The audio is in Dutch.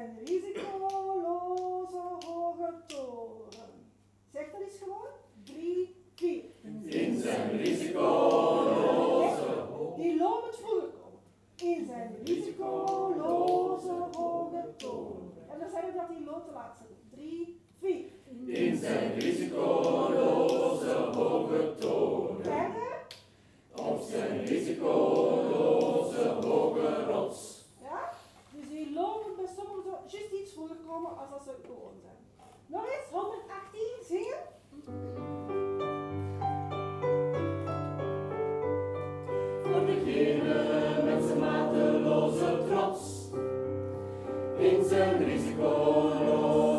zijn risicoloze hoge toren. Zeg dat eens gewoon. 3, 4. In zijn risicoloze. Die loon moet vroeger komen. In zijn risicoloze hoge toren. En dan zeggen we dat die loon te laat zit. 3, 4. In zijn risicoloze hoge toren. Verder. Op zijn risicoloze hoge rots. Ja? Dus die loon moet bij sommigen zo juist iets vroeger komen als dat ze gewoon zijn. Nog eens, 118, zingen. Voor degene met zijn mateloze trots. In zijn risicoloze